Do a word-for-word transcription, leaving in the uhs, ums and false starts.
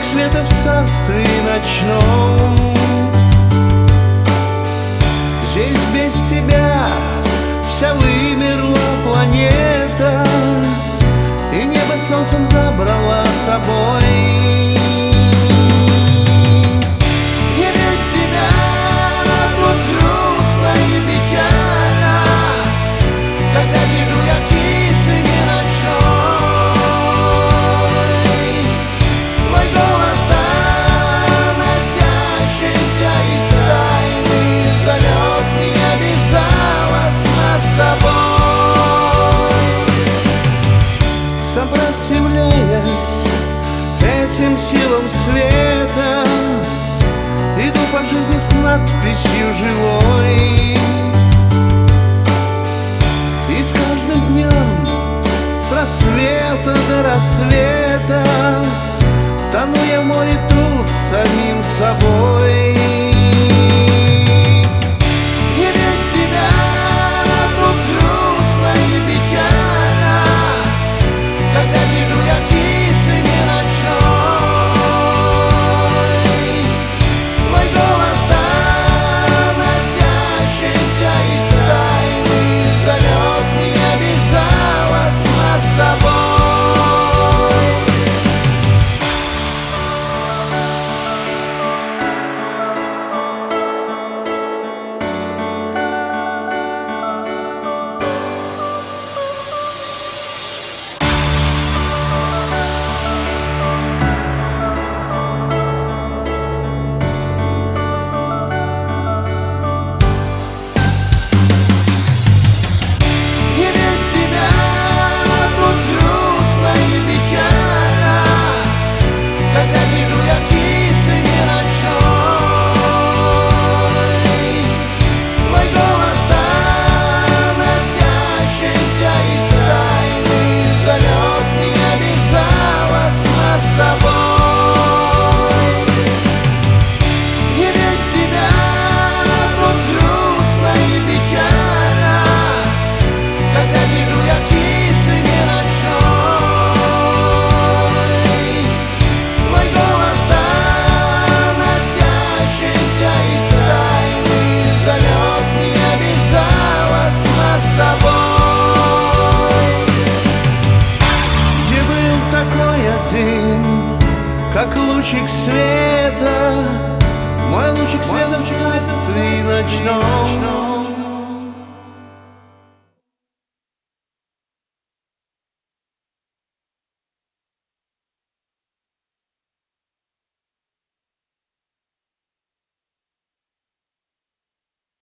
света в царстве ночном. Здесь без тебя вся вымерла планета, и небо солнцем забрала с собой. Сопротивляясь этим силам света, иду по жизни с надписью «Живой». И с каждым днем, с рассвета до рассвета, тону я в море тут самим собой. Как лучик света, мой лучик света в царстве ночном.